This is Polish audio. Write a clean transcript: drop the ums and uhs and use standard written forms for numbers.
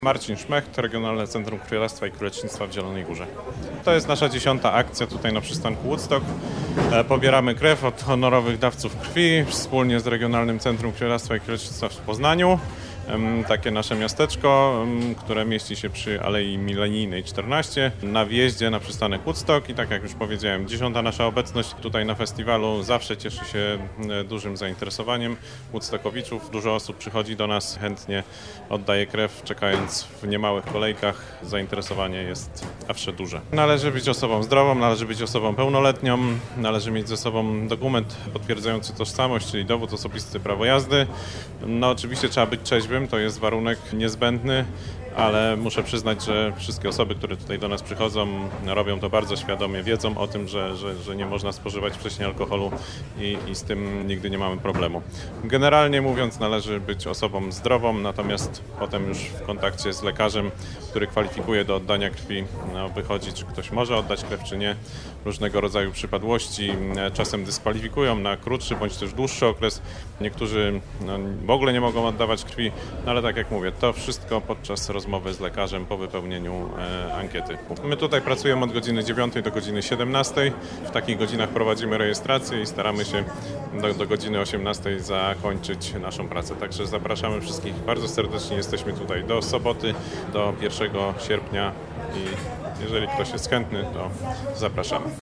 Marcin Szmecht, Regionalne Centrum Krwiodawstwa i Krwiolecznictwa w Zielonej Górze. To jest nasza 10. akcja tutaj na przystanku Woodstock. Pobieramy krew od honorowych dawców krwi wspólnie z Regionalnym Centrum Krwiodawstwa i Krwiolecznictwa w Poznaniu. Takie nasze miasteczko, które mieści się przy Alei Milenijnej 14 na wjeździe na przystanek Woodstock i tak jak już powiedziałem, 10. nasza obecność tutaj na festiwalu zawsze cieszy się dużym zainteresowaniem Woodstockowiczów. Dużo osób przychodzi do nas, chętnie oddaje krew, czekając w niemałych kolejkach. Zainteresowanie jest zawsze duże. Należy być osobą zdrową, należy być osobą pełnoletnią, należy mieć ze sobą dokument potwierdzający tożsamość, czyli dowód osobisty, prawo jazdy. No oczywiście trzeba być trzeźwym, to jest warunek niezbędny, ale muszę przyznać, że wszystkie osoby, które tutaj do nas przychodzą, robią to bardzo świadomie, wiedzą o tym, że nie można spożywać wcześniej alkoholu i z tym nigdy nie mamy problemu. Generalnie mówiąc, należy być osobą zdrową, natomiast potem już w kontakcie z lekarzem, który kwalifikuje do oddania krwi, wychodzi, czy ktoś może oddać krew, czy nie. Różnego rodzaju przypadłości czasem dyskwalifikują na krótszy bądź też dłuższy okres. Niektórzy w ogóle nie mogą oddawać krwi, ale tak jak mówię, to wszystko podczas rozmowy z lekarzem po wypełnieniu ankiety. My tutaj pracujemy od godziny 9 do godziny 17. W takich godzinach prowadzimy rejestrację i staramy się do godziny 18 zakończyć naszą pracę. Także zapraszamy wszystkich bardzo serdecznie. Jesteśmy tutaj do soboty, do 1 sierpnia i jeżeli ktoś jest chętny, to zapraszamy.